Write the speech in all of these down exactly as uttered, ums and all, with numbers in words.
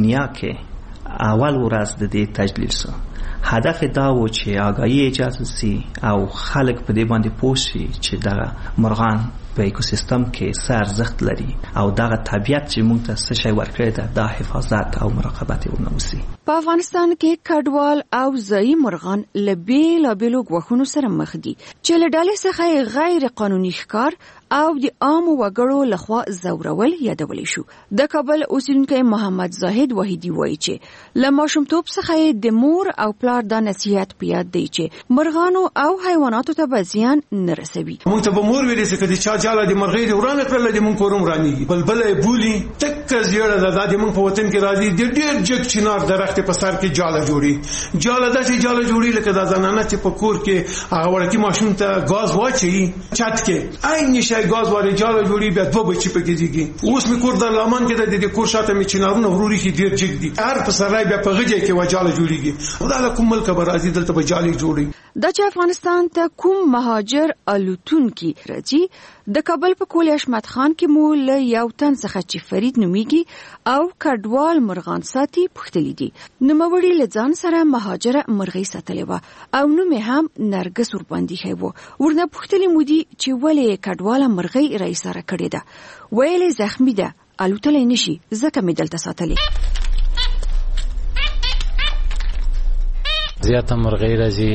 دنیا کې اول ورځ د دې تجلیل سو. هدف دا و چې آگاهی ایجاد سي او خلک په دې باندې پوه شي چې دا مرغان په ایکوسیستم کې څه ارزښت لري او دغه طبیعت چې موږ ته څه شی ورکړی ده دا حفاظت او مراقبت یې ورنه وسي. په افغانستان کې کډوال او ځایي مرغان له بېلابېلو ګواښونو سره مخ دي چې له ډلې څخه غیر قانوني ښکار او د عامو وګړو لخوا ځورول یادولی شو. د کابل اوسیدونکی محمد زاهد وحیدي وایي چې له ماشومتوب څخه د مور او پلار دا نصیحت په یاد دی چې مرغانو او حیواناتو ته به زیان نه رسوي. موږ ته به مور ویلې چې کله چا جاله د مرغۍ د ورانه کړله د موږ کورم رانیږي بلبله یې بولي ټکه زیړه ده دا د موږ په وطن کې راځي د ډېر جګ چنار درخت په سر کې جاله جوړي جاله داسې جاله جوړي لکه دا زنانه چې په کور کې هغه وړکي ماشوم ته ګاز واچوي چت کې عین شی ګاز واري جاله جوړي بیا دوه بچي پکې ديږي. اوس می کور د لمن کې د دې کور شاته می چنارونه وروري کې ډېر جګ دي هر په سرای بیا په غږی کې وجاله جوړيږي دا له کوم ملک به راځي دلته به جالي جوړي. دا چې افغانستان ته کوم مهاجر الوتونکي راځي د کابل په کول حشمت خان کې مو له یو تن څخه چې فرید نومیږي او کډوال مرغان ساتي پوښتلي دي. نوموړي له ځان سره مهاجره مرغۍ ساتلې وه او نوم یې هم نرګس ورباندې ښی و. ورنه پوښتلي مو دي چې ولې کډواله مرغۍ رایساره کړې ده. ویلې زخمی ده الوتلی نشي ځکه مې دلته ساتلې. زیاته مرغۍ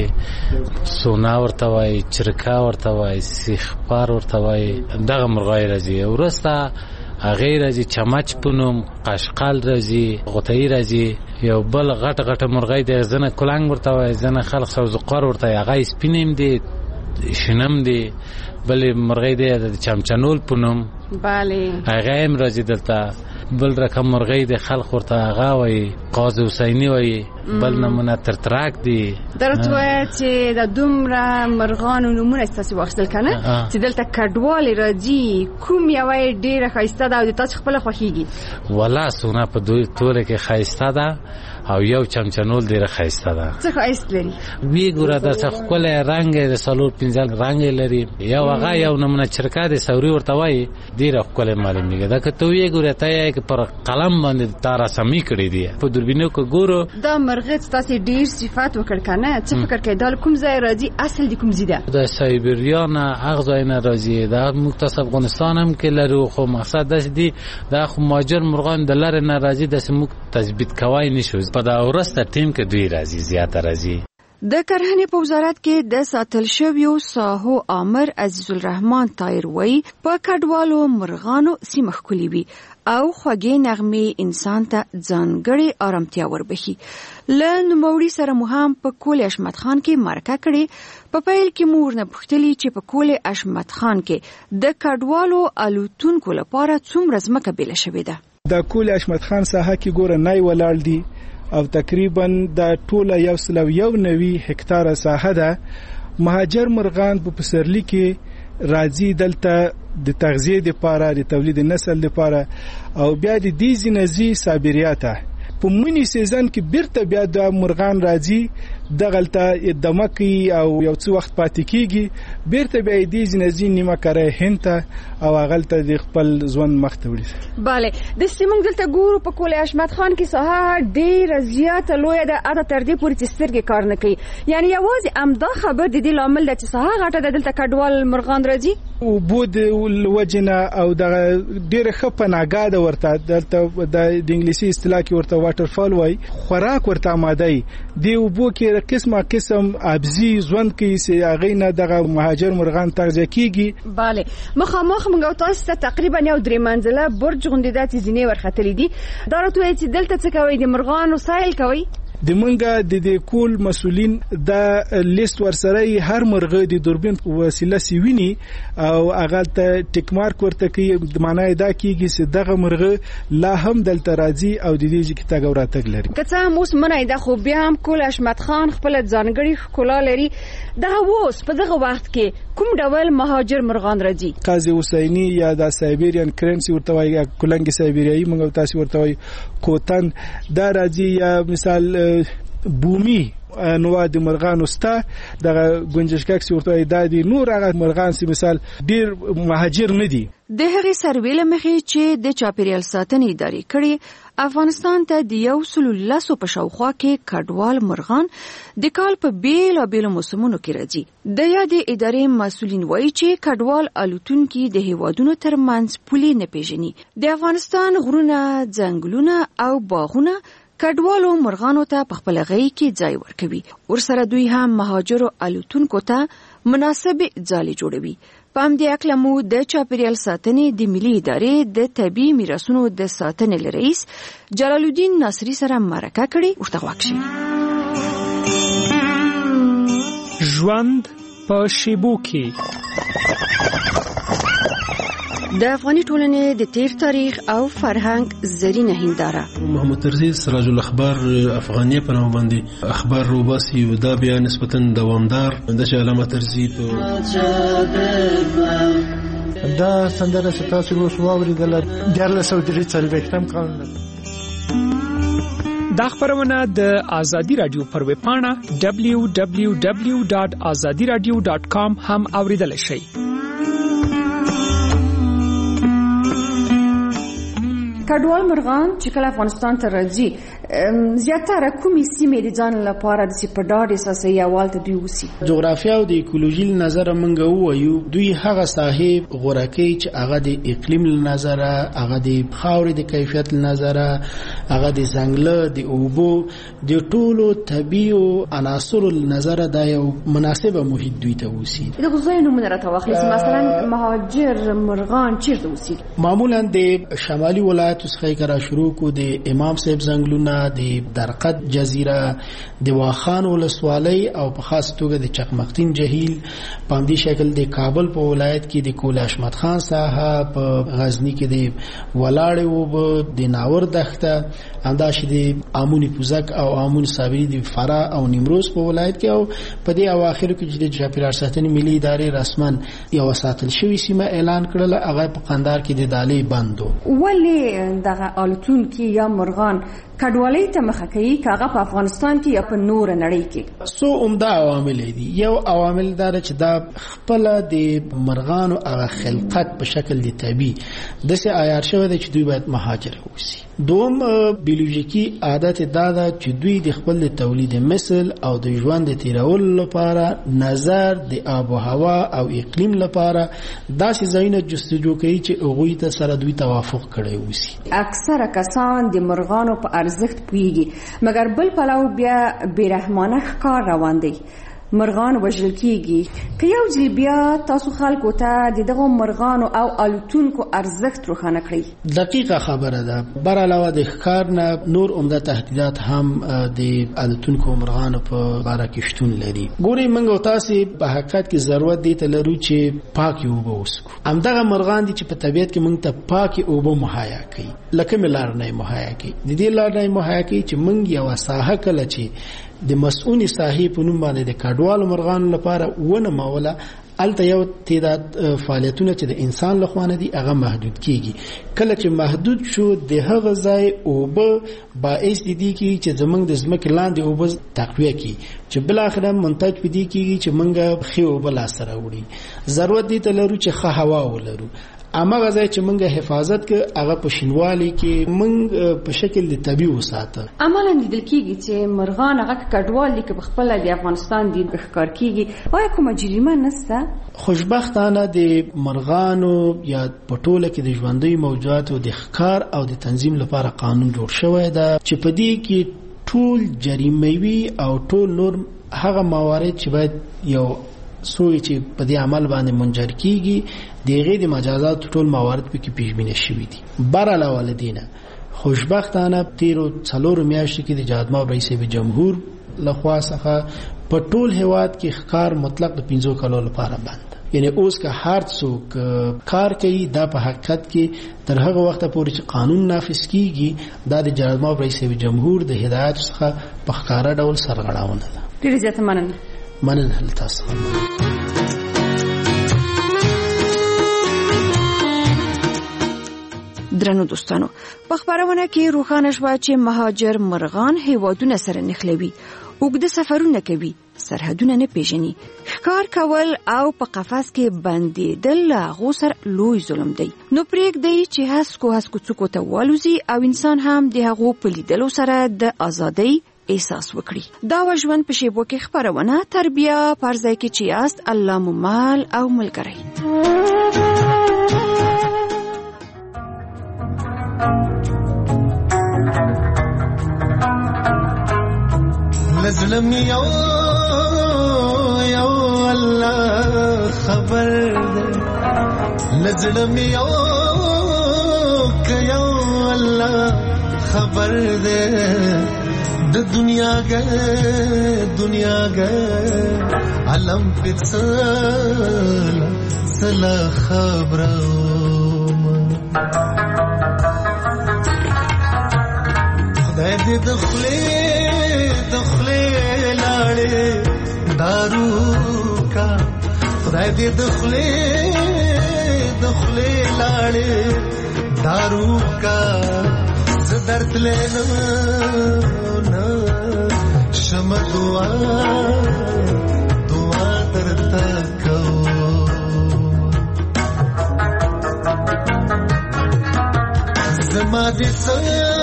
راځي سونا ورته وایي چرکا ورته وایي سیخپار ورته وایي دغه مرغۍ راځي. وروسته هغې راځي چمچ په نوم قشقل راځي غوتهی راځي یو بل غټ غټ مرغۍ دی ځنه کلنګ ورته وایي ځنه خلق سوزقار ورته وایي هغه سپین هم دی شنم دی بلې مرغۍ دی د چمچنول په نوم بله هغه هم راځي دلته. بل رقم مرغۍ د خلق ورته هغه وایي قاضي حسیني وایي بل نمونه ترتراک دی. درته وایي چې د دومره مرغانو نومونه ستاسو واخیستل که نه چې دلته کډوالې راځي کوم یوه ډېره ښایسته ده او د تاسو خپله خوښېږي؟ والله سونه په دوی ټوله کې ښایسته ده او یو چمچنول ډېره ښایسته ده. څه ښایست لري؟ وی ګوره داسې ښکلی رنګ یې د څلور پنځه رنګ یې لري. یو هغه یو نمونه چرکا د سوري ورته وایي ډېره ښکلی معلومېږي. دا که ته ویې ګورې ته یې پر قلم باندې تا رسمي کړي دي په دوربینو کې ګورو. دا مرغۍ ستاسې ډېر صفات وکړ که نه څه فکر کوې دا له کوم ځای راځي اصل د کوم ځای ده؟ د سایبریا نه هغه ځای نه راځي دا موږ تاسو افغانستان هم کې لرو خو مقصد داسې دي دا خو مهاجر مرغان د لرې نه راځي داسې موږ تثبیت کوای نشو په دا ورسته ټیم کې دوی راځي زیاته راځي. د کرهنې په وزارت کې د ساتل شویو ساحو آمر عزیز الرحمن طاهر وایي په کډوالو مرغانو سیمه ښکلې وي او خوږې نغمې انسان ته ځانګړې آرامتیا وربخي. له نوموړي سره مو هم په کول حشمت خان کې مرکه کړې. په پیل کې مو ورنه پوښتلي چې په کول حشمت خان کې د کډوالو الوتونکو لپاره څومره ځمکه بیله شوې ده. د کول حشمت خان ساحه کې ګوره نای ولاړ دي او تقریبا د ټوله یو سل او یو نوي هکتاره ساحه ده. مهاجر مرغان په پسرلي کې راځي دلته د تغذیه لپاره د تولید نسل لپاره او بیا د دې ځینځي صابریاته په منی سیزن کې بیرته بیا د مرغان راځي دغلته دمکی او یو څو وخت پاتې کیږي بیرته بیا دې ځینځي نیمه کاره هنته او غلطه د خپل ځوان مخته وړي. bale د سیمون دلته ګورو په کول حشمت خان کې ساحه ډېر زیاته لوی ده اته تر دې پورې چې سترګې کار نه کوي. یعنی یوازې امدا خبر د دې لامل ده چې ساحه غټه ده دلته کډوال مرغان راځي او بود وجنه او د ډېر خپه ناګاده ورته دلته د انګلیسي اصطلاح کې ورته واټر فال وای خوراک ورته آماده دی وبو کې قسمه قسم ابزي ژوند کې سي هغه نه دغه مهاجر مرغان تغذیه کیږي. bale مخامخ موږ تاسو ته تقریبا یو درې منزله برج غونډه د زینې ورختلې دي. دا راته چې دلته څه کوي د مرغانو سایل کوي د منګه د دې کول مسولین د لیست ورسره هر مرغه د دوربین وسیله سیوینی او هغه ته ټیک مارک ورته کوي د معنی دا کیږي چې دغه مرغه لا هم دلته راځي او د دې کې تاګ وراتګ لري. که څه هم اوس منای دا خو بیا هم کول حشمت خان خپل ځانګړي ښکلا لري. دا اوس په دغه وخت کې کوم ډول مهاجر مرغان راځي؟ قاضي حسیني یا د سایبریان کرنسي ورته وایي کولنګ سایبریایي موږ تاسو ورته وایي کوتن دا راځي یا مثال بومي انواع د مرغانو ستا د ګنجشکک ورته دادي نور هغه مرغان سي مثال ډیر مهاجر نه دي. د هغې سروې له مخې چې د چاپیریال ساتنې ادارې کړي افغانستان ته د یو سلو لسو په شاوخوا کې کډوال مرغان د کال په بیلابیلو موسمونو کې راځي. د یادې ادارې مسؤلین وایي چې کډوال الوتونکي د هیوادونو ترمنځ پولې نه پیژني. د افغانستان غرونه، ځنګلونه او باغونه کډوالو مرغانو ته په خپل غي کې ځای ورکوي. ورسره دوی هم مهاجرو الوتونکو ته مناسب ځای جوړوي. په همدې اکله مو د چاپیریال ساتنې د ملي ادارې د طبیعي میراثونو د ساتنې رئیس جلال الدین ناصري سره مرکه کړې. ورته غوږ شئ. ژوند په شیبو کې د افغاني ټولنې د تیر تاریخ او فرهنګ زرینه هنداره. محمد ترزي سراج الاخبار افغانیه په نوم باندې اخبار روباسي او دا بیا نسبتا دوامدار د علامه ترزي په دا سندره ستاسو اوس واوریدل د لسو درې څلوېښتم کال. دا خبرونه د آزادی رادیو پر ویب پاڼه دبلیو دبلیو دبلیو ډاټ آزادي رادیو ډاټ کام هم اوریدل شئ. کډوال مرغان چې کله افغانستان ته راځي زیاتره کومې سیمې د ځان لپاره د سپډاډ اساسي یوال ته دوی وسی. جغرافیا او د ایکولوژي نظر منګه وایو دوی هغه صاحب غورکی چې هغه د اقلیم نظر، هغه د خاورې د کیفیت نظر، هغه د ځنګل د اوبو د ټولو طبيعي عناصر نظر دا یو مناسبه محیط دوی ته وسی. د غوښتنې نمونه راته واخلئ. مثلا مهاجر مرغان چیرته وسی؟ معمولا د شمالي ولایتو څخه کرا شروع کو د امام صاحب ځنګلونه، د درقد جزیره، د واخان ولسوالۍ او په خاص توګه د چقمقتین جهیل په همدې شکل د کابل په ولایت کې د کول احمد خان ساحه، په غزنی کې د ولاړې او د ناور دښته، همداشې د امونی پوزک او امون صابری د فرا او نیمروز په ولایت کې، او په دې اواخر کې چې د چاپیریال ساتنې ملي ادارې رسمن یو ساتل شوی سیمه اعلان کړل، هغه په قندهار کې د دالې بندو. ولې دغه الوتونکي یا مرغان کډوالۍ ته مخه کوي کاغه په افغانستان کې یا په نور نړۍ کې؟ سو عمده عوامل دي. یو عوامل دا چې دا خپل د مرغانو هغه خلقت په شکل د طبيعي د سه عیار شوی دی چې دوی باید مهاجر وسی. دوم بیولوژیکی عادت دا ده چې دوی د خپل د تولید مثل او د ژوند د تیرول لپاره نظر د آب و هوا او اقلیم لپاره داسې ځایونه جستجو کوي چې هغوی ته سره دوی توافق کړی وسی. اکثره کسان د مرغانو په ارزښت پوهیږي، مګر بل پلو بیا بیرحمانه ښکار روان دی. مرغان وژل کیږي. که یو ځل بیا تاسو خلکو ته د دغه مرغانو او الوتونکو ارزښت روښانه کړئ. دقیقه خبره ده. بر علاوه د ښکار نه نور عمده تهدیدات هم د الوتونکو مرغانو په اړه کې شتون لري. ګوري موږ او تاسو په حقیقت کې ضرورت دی ته لرو چې پاکي اوبه وسکو. همدغه مرغان دي چې په طبیعت کې موږ ته پاکي اوبه مهیا کوي، لکه ملار نه مهیا کوي. د دې لار نه مهیا کوي چې موږ یو ساحه کله چې د مسؤونی صاحب په نوم باندې د کډوالو مرغانو لپاره ونه مولا الته یو تعداد فعالیتونه چې د انسان لخوا نه دي هغه محدود کیږي. کله چې محدود شو د هغه ځای اوبه باعث دي کی چې زمنګ د زمکه لاندې اوبه تقویه کی چې بل اخر منتج پدې کیږي چې منګه خو اوبه لا سره وړي. ضرورت دي ته لرو چې ښه هوا ولرو. اما غځای چې منګه حفاظت ک هغه په شینوالي کې منګ په شکل د طبيعي وساته. عملاً لیدل کیږي چې مرغان هغه کډوال دي چې خپل د افغانستان د ښکار کیږي. وای کومه جریمه نشته؟ خوشبختانه د مرغانو یا پټوله کې د ژوندۍ موجوداتو د ښکار او د تنظیم لپاره قانون جوړ شوی دی چې په دې کې ټول جریموي او ټول نور هغه موارد چې باید یو سوی چې په دې عمل باندې منجر کیږي دغه د مجازات ټول موارد په کې پیش بینی شوی دي. بر علاوه لدینه خوشبختانه تیرو څلور میاشتې کې د جادما رئیس جمهور لخوا څخه په ټول هواد کې ښکار مطلق د پنځو کالو لپاره بند. یعنی اوس که هر څوک کار کوي دا په حقیقت کې تر هغه وخت پورې چې قانون نافذ کیږي دا د جادما رئیس جمهور د هدایت څخه په ښکارا ډول سرغړاونه ده. ډیره زیاته مننه. مننه تاسو. درنو دوستانو، په خبرونه کې روښانه شوه چې مهاجر مرغان هیوادونه سره نښلوي. اوږده سفرونه کوي، سرحدونه نه پیژني. ښکار کول او په قفس کې بندېدل له هغو سره لوی ظلم دی. نو پرېږدئ چې هسکو هسکو څوکو ته والوزي او انسان هم د هغو په لیدلو سره د ازادۍ احساس وکړي. دا و ژوند په شیبو کې خپرونه تربیه پر ځای کې چې یاست الله مو مال او ملګری. لزلم یو یو الله خبر ده، لزلم یو که یو الله خبر ده، د دنیا گه دنیا گه علم پتسل سلا خبرم خدای دې دخلې دخلې لاړې دارو کا، خدای دې دخلې دخلې لاړې دارو کا، زدرت لینا نا شم دعا دعا درتا کو، زما دې سا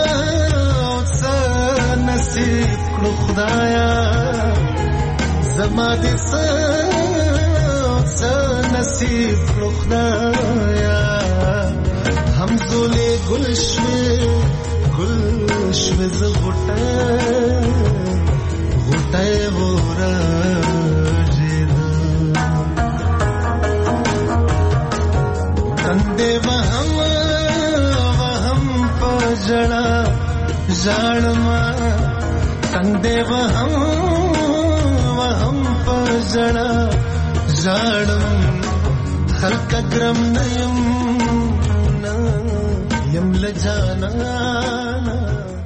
نصیب کړو خدایا، زما دې سا نصیب کړو خدایا، همزولې ګل شوې ګل شوې ز غټه غټه ورا تندې وهم وهم پجړا ژړما، تندې وهم وهم پجړا ژړم، خلک ګرم نیم یم لجانا